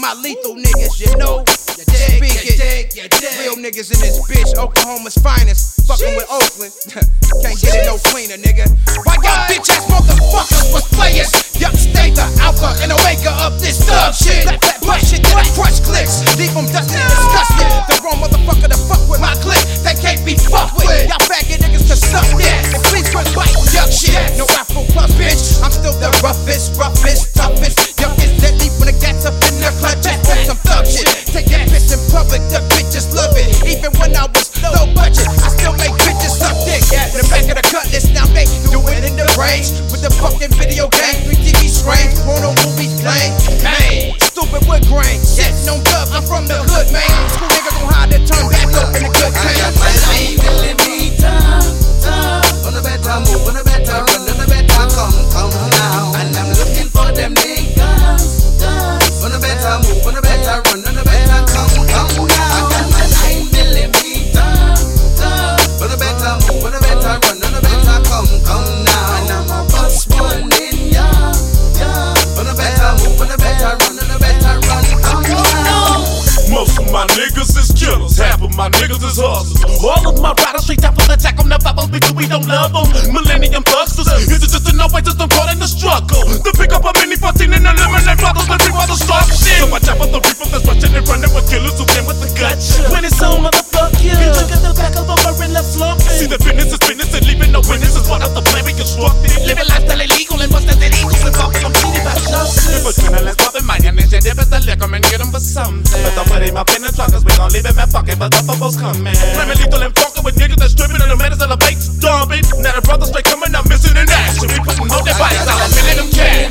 my lethal niggas, you know. Real niggas in this bitch, Oklahoma's finest. Fucking with Oakland, can't get it no cleaner, nigga. Why y'all bitch ass motherfuckers was players? Y'all stay the alpha and omega of this thug shit. That butt shit that I crush clicks, leave them dusty and disgusted. The wrong motherfucker to fuck with my clique, they can't be fucked with. Y'all faggot niggas can suck that, and please quit biting yuck shit. No Afro plus bitch, I'm still the roughest, toughest. Youngest that deep when the gats up in their clutches. Put some thug shit, take that piss in public, the bitches love it. Even when I was low budget, I still make bitches suck dick. In the back of the cutlass, now they do it in the range. With the fucking video game, 3 TV screens, porno movies playing. Man, stupid wood grain, sitting on dub, I'm from the hood, man. School nigga gon' hide and turn back up in the good time. I got my life in me time. On a better move, on a better run, on a better come now. And I'm looking for them niggas. On a better move, on a better run, on a better come now. I got my 9mm. On a better move, on a better run, on a better come now. And I'm a bust one in ya. On a better move, on a better run, on a better come now. Most of my niggas is killers, half of my niggas is hustlers. All of my riders straight out for the attack on the Bible because we don't love them. Millennium thugsters, is it just a no way, just I'm caught in the struggle? To pick up a mini 14 and eliminate brothers, let people the struck shit. So I chop up the reaper that's rushing and running with killers who came with the gut. When it's on, motherfuck you. Look at the back of the bar and left slumping. See the business is business and leaving no witness is part of the plan we constructed. Living lifestyle illegal and what's that illegal and fucking I'm cheating by justice. But you know let's pop in mine and then dip it the liquor and get them for something. But don't put him up in the truck cause we gon' leave him at fucking but the fuckers coming. Flamin' lethal and fucking with niggas that's stripping and the menace elevate dumping. Now the brothers straight coming up missing in action. We putting all their bodies out, I'm feeling them cash.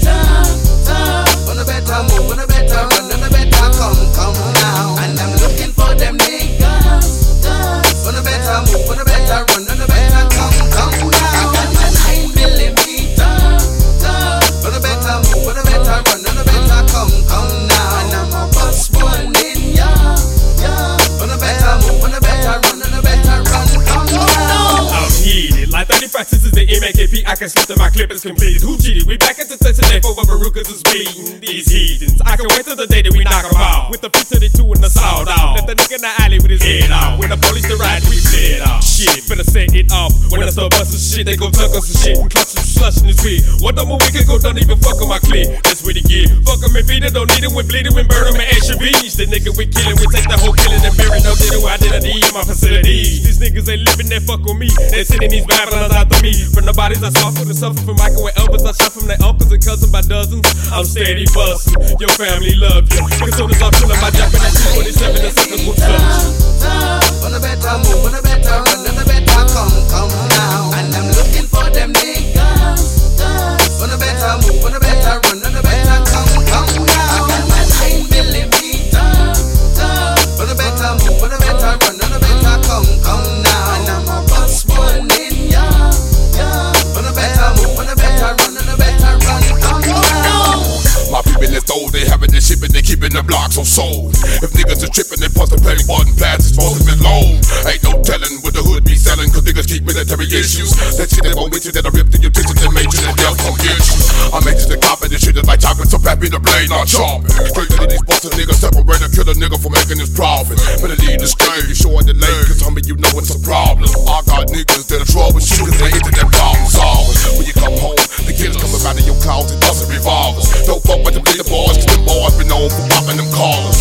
On a better move, on a better run, on a better come now. And I'm looking for them niggas. On a better move, on a better run, on a better come now. I got my 9mm. On a better move, on a better run, on a better come now. And I'm a bust one in ya. On a better move, on a better run, on a better come now. I'm heated, like 35 sisters in MAKP, I can slip to my clip is completed. Who cheated? We back into today for what Barukas is beating these heathens. I can wait till the day that we knock them out with the P32 and the sawed off. Let the nigga in the alley with his head off. When the police arrive, we set off. Shit, finna set it off. When I start busting shit, they go tuck us and shit and clutch some slush in his wig. What the more we can go, don't even fuck on my clip. That's what he get. Fuck him and beat it, don't need it when bleeding, when burn him and extra beach. The nigga we killing, we take the whole killing and bury no did who I did in my facilities. These niggas ain't living that fuck on me. They sending these babylons after me. From the bodies I suffer and suffer from microwave elbows. I shot from their uncles and cousins by dozens. I'm steady bustin', your family love you. Cause soon as I'm feeling my Japanese 247, the suckers will touch. On a better move, on a better run, on a better come now. And I'm looking for them niggas. On a better move, on a better run, on a better come now. I got my 9mm. On a better move, on a better run, on a better come now. And I'm a bust one in ya. On a better move, on a better run, on a better come now. My people is old, they having the shipping, they keeping the blocks on sold. If niggas are tripping, they bust the belly button pads, it's supposed to be low. Ain't no telling what the hood be selling, cause niggas keep military issues. That shit they won't mention that I ripped in your pictures and made you that they'll come get you. I made you the cop and this shit is like chopping, so pappy the blade, not sharp. Straight to these bustin' niggas, separate and kill a nigga for making his profit. Better leave the straight if you showing the lane, cause homie, you know it's a problem. I got niggas that are troubleshooters, they into their problem solvers. When you come home, the kids coming out of your closet, bustin' revolvers. Don't fuck with them little boys, cause them boys been known for popping them collars.